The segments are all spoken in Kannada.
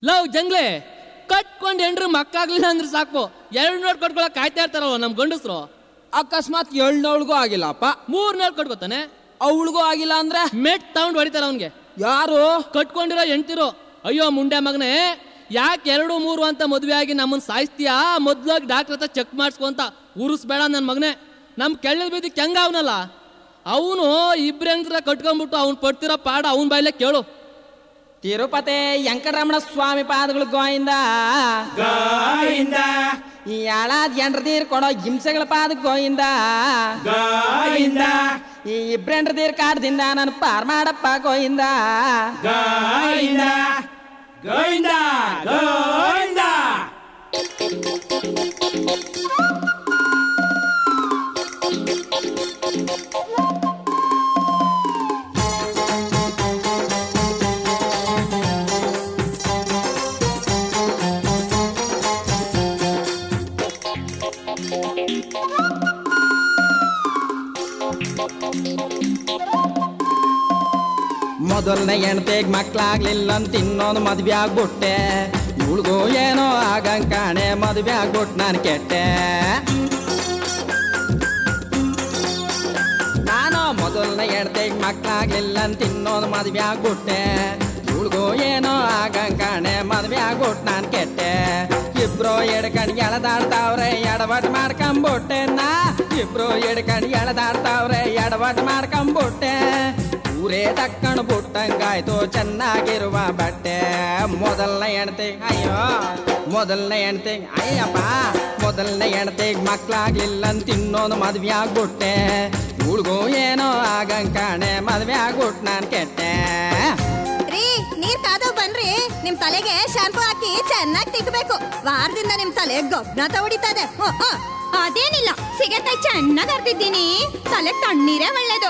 ಲವ್ ಜಂಗ್ಲೆ ಕಟ್ಕೊಂಡು ಎಂಡ್ರು ಮಕ್ಕಾಗ್ಲಿಲ್ಲ ಅಂದ್ರೆ ಸಾಕು 2 ನೋಟ್ ಕಟ್ಕೊಳಕ್ ಕಾಯ್ತಾ ಇರ್ತಾರಲ್ಲ ನಮ್ ಗಂಡಸ್ರು. ಅಕಸ್ಮಾತ್ 7 ಆಗಿಲ್ಲಪ್ಪ, 3 ನೋಟ್ ಕಟ್ಕೋತಾನೆ, ಅವಳಿಗೂ ಆಗಿಲ್ಲ ಅಂದ್ರೆ ಮೆಟ್ ತಗೊಂಡು ಹೊಡಿತಾರ ಅವನ್ಗೆ. ಯಾರು ಕಟ್ಕೊಂಡಿರೋ ಹೆಂಡ್ತಿರು. ಅಯ್ಯೋ ಮುಂಡೆ ಮಗನೇ, ಯಾಕೆ 2, 3 ಅಂತ ಮದ್ವೆ ಆಗಿ ನಮ್ಮನ್ ಸಾಯಿಸ್ತೀಯಾ? ಮೊದ್ಲಾಗಿ ಡಾಕ್ಟರ್ ಹತ್ರ ಚೆಕ್ ಮಾಡಿಸ್ಕೊಂತ ಉರಿಸ್ಬೇಡ ನನ್ ಮಗನೇ. ನಮ್ ಕೆಳ್ಳ ಬೀದಿಕ್ ಹೆಂಗ ಅವನಲ್ಲ ಅವನು, ಇಬ್ರ ಕಟ್ಕೊಂಡ್ಬಿಟ್ಟು ಅವ್ನು ಪಡ್ತಿರೋ ಪಾಡ ಅವನ್ ಬಾಯ್ಲೆ ಕೇಳು. ತಿರುಪತಿ ವೆಂಕಟರಮಣ ಸ್ವಾಮಿ ಪಾದಗಳು ಗೋಯಿಂದ ಗೋಯಿಂದ, ಈ ಯಾಳಾದ ಎಂಡ್ರದೀರ್ ಕೊಡೋ ಹಿಂಸೆಗಳ ಪಾದ ಗೋಯಿಂದ ಗೋಯಿಂದ, ಈ ಇಬ್ರೆಂಡ್ರದೀರ್ ಕಾಡ್ದಿಂದ ನಾನು ಪಾರ್ ಮಾಡಪ್ಪ ಗೋಯಿಂದ ಗೋಯಿಂದ ಗೋಯಿಂದ ಗೋಯಿಂದ. ಮೊದಲನೇ ಹೆಣ್ತೆಗ್ ಮಕ್ಳಾಗ್ಲಿಲ್ಲ ಅಂತ ಇನ್ನೊಂದು ಮದ್ವೆ ಆಗ್ಬಿಟ್ಟೆ. ಇವಳಿಗೂ ಏನೋ ಆಗಂಗ್ ಕಾಣೆ, ಮದ್ವೆ ಆಗ್ಬಿಟ್ಟು ನಾನು ಕೆಟ್ಟೆ. ನಾನು ಮೊದಲನೇ ಹೆಣ್ತೆಗ್ ಮಕ್ಳಾಗ್ಲಿಲ್ಲ ಅಂತ ಇನ್ನೊಂದು ಮದ್ವೆ ಆಗ್ಬಿಟ್ಟೆ. ಇವಳಿಗೂ ಏನೋ ಆಗಂಗ್ ಕಾಣೆ, ಮದ್ವೆ ಆಗ್ಬಿಟ್ಟು ನಾನು ಕೆಟ್ಟೆ. ಇಬ್ರು ಎಡ್ಕಂಡ್ ಎಳದಾಡ್ತಾವ್ರೆ, ಎಡವಟ್ ಮಾಡ್ಕೊಂಬಿಟ್ಟೆ ನಾ. ಇಬ್ರು ಎಡ್ಕಂಡ್ ಎಳದಾಡ್ತಾವ್ರೆ, ಎಡವಟ್ ಮಾಡ್ಕೊಂಬಿಟ್ಟೆ. ಊರೇ ತಕ್ಕಣ್ ಬಿಟ್ಟಂಗಾಯ್ತು ಚೆನ್ನಾಗಿರುವ ಬಟ್ಟೆ. ಮೊದಲನೇ ಹೆಣ್ತಿ ಅಯ್ಯೋ, ಮೊದಲನೇ ಹೆಣ್ತಿ ಅಯ್ಯಪ್ಪ, ಮೊದಲನೇ ಹೆಣ್ತಿಗ್ ಮಕ್ಳಾಗ್ಲಿಲ್ಲ ಅಂತ ಇನ್ನೊಂದು ಮದ್ವೆ ಆಗ್ಬಿಟ್ಟೆ. ಹುಡ್ಗು ಏನೋ ಆಗಂಗ್ ಕಾಣೆ, ಮದ್ವೆ ಆಗ್ಬಿಟ್ಟು ನಾನ್ ಕೆಟ್ಟೆ. ನೀರ್ ಕಾದವ್ ಬನ್ರಿ, ನಿಮ್ ತಲೆಗೆ ಶಾಂಪೂ ಹಾಕಿ ಚೆನ್ನಾಗಿ ತಿಕ್ಕಬೇಕು. ವಾರದಿಂದ ನಿಮ್ ತಲೆ ಗೊಬ್ಬರ ಹೊಡಿತದೆ. ಅದೇನಿಲ್ಲ, ಸಿಗಕಾಯಿ ಚೆನ್ನಾಗಿ ಅರ್ದಿದ್ದೀನಿ, ತಲೆ ತಣ್ಣೀರೇ ಒಳ್ಳೇದು.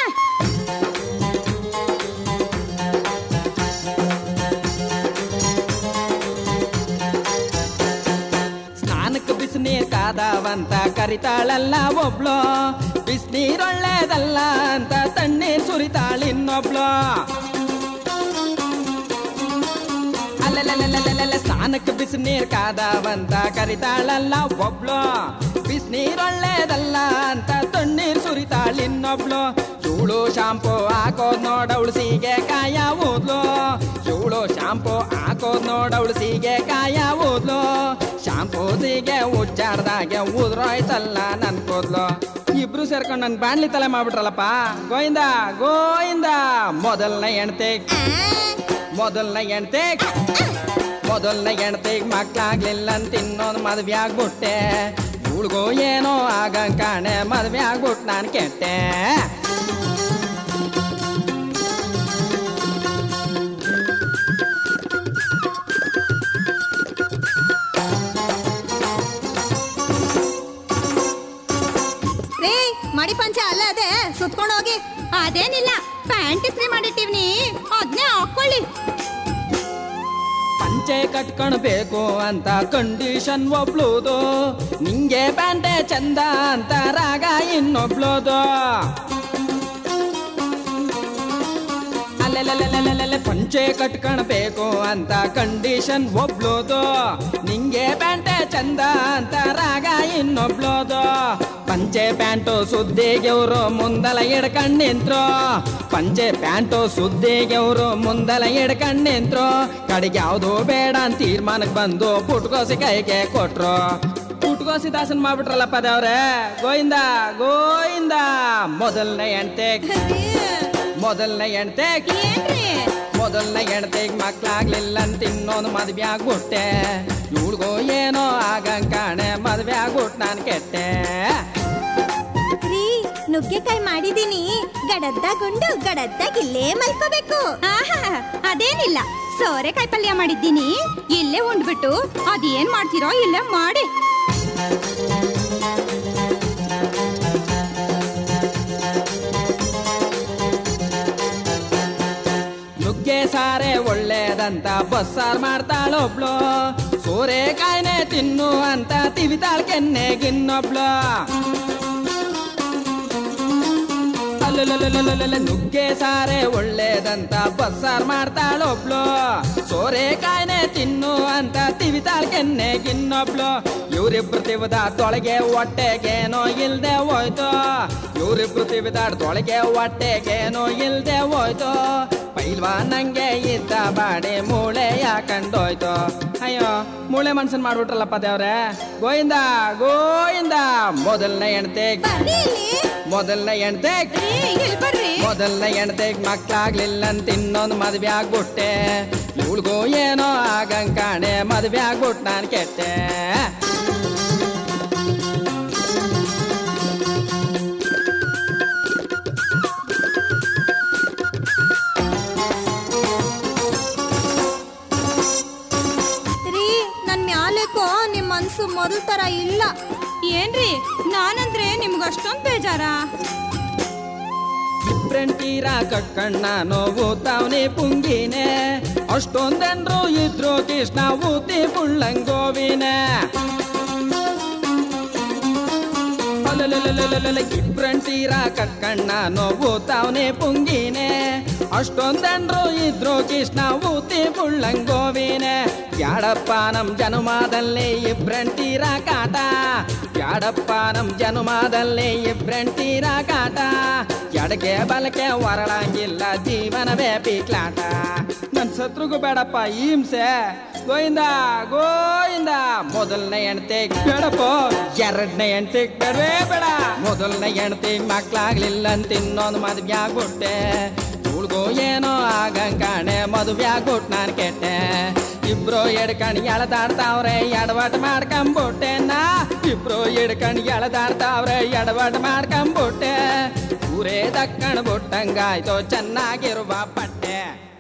ಸ್ನಾನಕ್ಕೆ ಬಿಸಿನೀರ್ ಕಾದವಂತ ಕರಿತಾಳಲ್ಲ ಒಬ್ಳು, ಬಿಸಿನೀರ್ ಒಳ್ಳೇದಲ್ಲ ಅಂತ ತಣ್ಣೀರ್ ಸುರಿತಾಳ ಇನ್ನೊಬ್ಳು. ಅಲ್ಲೆಲ್ಲ ಸ್ನಾನಕ್ಕೆ ಬಿಸಿನೀರ್ ಕಾದವಂತ ಕರಿತಾಳಲ್ಲ ಒಬ್ಳು, ಬಿಸಿನೀರ್ ಒಳ್ಳೇದಲ್ಲ ಅಂತ ತಣ್ಣೀರ್ ಸುರಿತಾಳ ಇನ್ನೊಬ್ಳು. ಇವಳು ಶಾಂಪೂ ಹಾಕೋದ್ ನೋಡವಳು ಸೀಗೆ ಕಾಯ ಓದ್ಲು, ಇವಳು ಶಾಂಪೂ ಹಾಕೋದ್ ನೋಡವಳು ಸೀಗೆ ಕಾಯ ಓದ್ಲು. ಶಾಂಪೂ ಸೀಗೆ ಉಚ್ಚಾಡ್ದಾಗೆ ಉದ್ರೋಯ್ತಲ್ಲ ನನ್ ಕೂದ್ಲು. ಇಬ್ರು ಸೇರ್ಕೊಂಡು ನನ್ ಬಾಣ್ಲಿ ತಲೆ ಮಾಡ್ಬಿಟ್ರಲ್ಲಪ್ಪ. ಗೋಯಿಂದ ಗೋಯಿಂದ. ಮೊದಲನೇ ಹೆಣ್ತಿ ಮೊದಲನೇ ಹೆಣ್ತಿ ಮೊದಲನೇ ಹೆಣ್ತಿಗ್ ಮಕ್ಳಾಗ್ಲಿಲ್ಲ ಅಂತ ಇನ್ನೊಂದು ಮದ್ವೆ ಆಗ್ಬಿಟ್ಟೆ. ಇವಳಿಗೂ ಏನೋ ಆಗಂಗ್ ಕಾಣೆ, ಮದ್ವೆ ಆಗ್ಬಿಟ್ಟು ನಾನು ಕೆಟ್ಟೆ. ಮಡಿ ಪಂಚ ಅಲ್ಲ ಅದೇ ಸುತ್ಕೊಂಡು ಹೋಗಿ. ಅದೇನಿಲ್ಲ, ಪ್ಯಾಂಟ್ ಇಸ್ತ್ರಿ ಮಾಡಿಟ್ಟಿವ್ನಿ, ಅದನ್ನೇ ಹಾಕೊಳ್ಳಿ. ಪಂಚೆ ಕಟ್ಕೊಳ್ಬೇಕು ಅಂತ ಕಂಡೀಷನ್ ಒಬ್ಳುದು, ನಿಂಗೆ ಪ್ಯಾಂಟೆ ಚಂದ ಅಂತ ರಾಗ ಇನ್ನೊಬ್ಳುದು. ಅಲ್ಲೆಲ್ಲ ಪಂಚೆ ಕಟ್ಕೊಳ್ಬೇಕು ಅಂತ ಕಂಡೀಷನ್ ಒಬ್ಳುದು, ನಿಂಗೆ ಪ್ಯಾಂಟೆ ಚಂದ ಅಂತ ರಾಗ ಇನ್ನೊಬ್ಳುದು. ಪಂಚೆ ಪ್ಯಾಂಟು ಸುದ್ದಿಗೆ ಅವರು ಮುಂದಲ ಹಿಡ್ಕಂಡ್ ನಿಂತ್ರು, ಪಂಚೆ ಪ್ಯಾಂಟು ಸುದ್ದಿಗೆ ಅವರು ಮುಂದಲ ಹಿಡ್ಕಂಡ್ ನಿಂತ್ರು. ಕಡೆಗೆ ಯಾವ್ದು ಬೇಡ ಅಂತ ತೀರ್ಮಾನಕ್ಕೆ ಬಂದು ಪುಟ್ಕೋಸಿ ಕೈಗೆ ಕೊಟ್ರು. ಪುಟ್ಕೋಸಿ ದಾಸನ್ ಮಾಡ್ಬಿಟ್ರಲ್ಲಪ್ಪ ದೇವ್ರೆ. ಗೋಯಿಂದ ಗೋಯಿಂದ. ಮೊದಲನೇ ಹೆಣ್ತಿ ಮೊದಲನೇ ಹೆಣ್ತಿ ಮೊದಲನೇ ಹೆಣ್ತಿಗ್ ಮಕ್ಳಾಗ್ಲಿಲ್ಲ ಅಂತ ಇನ್ನೊಂದು ಮದ್ವೆ ಆಗ್ಬಿಟ್ಟೆ. ಇವಳಿಗೂ ಏನೋ ಆಗಂಗ್ ಕಾಣೆ, ಮದ್ವೆ ಆಗ್ಬಿಟ್ಟು ನಾನು ಕೆಟ್ಟೆ. ನುಗ್ಗೆಕಾಯಿ ಮಾಡಿದೀನಿ, ಗಡದ್ದಾಗುಂಡು ಗಡದ್ದಾಗಿಲ್ಲೇ ಮಲ್ಕೋಬೇಕು. ಅದೇನಿಲ್ಲ, ಸೋರೆಕಾಯಿ ಪಲ್ಯ ಮಾಡಿದ್ದೀನಿ, ಇಲ್ಲೇ ಉಂಡ್ಬಿಟ್ಟು ಅದೇನ್ ಮಾಡ್ತೀರೋ ಇಲ್ಲೇ ಮಾಡಿ. ನುಗ್ಗೆ ಸಾರೆ ಒಳ್ಳೇದಂತ ಬಸ್ಸಾರ್ ಮಾಡ್ತಾಳೊಬ್ಳು, ಸೋರೆಕಾಯಿನೇ ತಿನ್ನು ಅಂತ ತಿವಿತಾಳ್ ಕೆನ್ನೆಗಿನ್ನೊಬ್ಳು. ನುಗ್ಗೆ ಸಾರೆ ಒಳ್ಳೇದಂತ ಬಸ್ಸಾರ್ ಮಾಡ್ತಾಳೊಬ್ಳು, ಸೋರೆಕಾಯಿನೇ ತಿನ್ನು ಅಂತ ತಿವಿತಾಳ್ ಕೆನ್ನೆಗಿನ್ನೊಬ್ಳು. ಇವ್ರಿಬ್ರು ತಿವಿದಾಡ್ದೊಳಗೆ ಹೊಟ್ಟೆಗೇನೋ ಇಲ್ದೆ ಹೋಯ್ತು, ಇವ್ರಿಬ್ರು ತಿವಿದಾಡ್ದೊಳಗೆ ಹೊಟ್ಟೆಗೇನೋ ಇಲ್ದೆ ಹೋಯ್ತು. ಪೈಲ್ವಾನಂಗೆ ಇದ್ದ ಬಾಡಿ ಮೂಳೆ ಯಾಕಂಡೋಯ್ತು. ಅಯ್ಯೋ ಮೂಳೆ ಮನ್ಸನ್ ಮಾಡ್ಬಿಟ್ರಲ್ಲಪ್ಪ ದೇವ್ರೆ. ಗೋಯಿಂದ ಗೋಯಿಂದ ಮೊದಲನೇ ಹೆಣ್ತೆಗ್ ಮೊದಲನೇ ಹೆಣ್ತೆಗ್ ಮೊದಲನೇ ಹೆಣ್ತೆಗ್ ಮಕ್ಳಾಗ್ಲಿಲ್ಲ ಅಂತ ಇನ್ನೊಂದು ಮದ್ವೆ ಆಗ್ಬಿಟ್ಟೆ. ಇವಳ್ಗೂ ಏನೋ ಆಗಂಗ್ ಕಾಣೆ ಮದ್ವೆ ಆಗ್ಬಿಟ್ ನಾನ್ ಕೆಟ್ಟೆ. ನಿಮ್ ಮನ್ಸು ಮೊದಲ್ ತರ ಇಲ್ಲ ಏನ್ರಿ? ನಾನಂದ್ರೆ ನಿಮ್ಗ ಅಷ್ಟೊಂದ್ ಬೇಜಾರ? ಇಬ್ರಂಟೀರ ಕಕ್ಕಣ್ಣ ನೋವು ತಾವನೆ ಪುಂಗಿನೇ, ಅಷ್ಟೊಂದೆನ್ರು ಇದ್ರು ಕೃಷ್ಣ ಊತಿ ಪುಳ್ಳಂಗೋವಿನೇ. ಇಬ್ರಂಟೀರ ಕಕ್ಕಣ್ಣ ನೋವು ತಾವನೆ ಪುಂಗಿನೇ, ಅಷ್ಟೊಂದೆನ್ರು ಇದ್ರು ಕೃಷ್ಣ ಊತಿ ಪುಳ್ಳಂಗೋವಿನೇ. ಬ್ಯಾಡಪ್ಪ ನಮ್ ಜನುಮದಲ್ಲಿ ಇಬ್ರಂಟೀರ ಕಾಟ, ಬ್ಯಾಡಪ್ಪ ನಮ್ ಜನುಮದಲ್ಲಿ ಇಬ್ರಂಟೀರ ಕಾಟ. ಎಡಕ್ಕೆ ಬಲಕ್ಕೆ ಹೊರಳಂಗಿಲ್ಲ ಜೀವನವೇ ಪೀಕ್ಲಾಟ. ನನ್ ಸತ್ರುಗೂ ಬೇಡಪ್ಪ ಹಿಂಸೆ. ಗೋಯಿಂದ ಗೋಯಿಂದ ಮೊದಲನೇ ಹೆಣ್ತೆಗ್ ಬೇಡಪ್ಪ, ಎರಡನೇ ಹೆಣ್ತೆಗ್ ಬೇಡವೇ ಬೇಡ. ಮೊದಲನೇ ಹೆಣ್ತೆಗ್ ಮಕ್ಳಾಗ್ಲಿಲ್ಲ ಅಂತ ಇನ್ನೊಂದು ಮದ್ವೆ ಆಗ್ಬಿಟ್ಟೆ. ಇವಳ್ಗೂ ಏನೋ ಆಗಂಗ್ ಕಾಣೆ ಮದುವೆ ಆಗ್ಬಿಟ್ ನಾನ್ ಕೆಟ್ಟೆ. ಇಬ್ರು ಎಡ್ಕಣ್ ಎಳದಾಡ್ತಾವ್ರೆ ಎಡವಟ್ ಮಾಡ್ಕೊಂಬಿಟ್ಟೆ ನಾ. ಇಬ್ರು ಎಡ್ಕಣ್ ಎಳದಾಡ್ತಾವ್ರೆ ಎಡವಟ್ ಮಾಡ್ಕೊಂಬಿಟ್ಟೆ. ಊರೇ ದಕ್ಕಣ್ ಬಿಟ್ಟಂಗಾಯ್ತು ಚೆನ್ನಾಗಿರುವ ಪಟ್ಟೆ.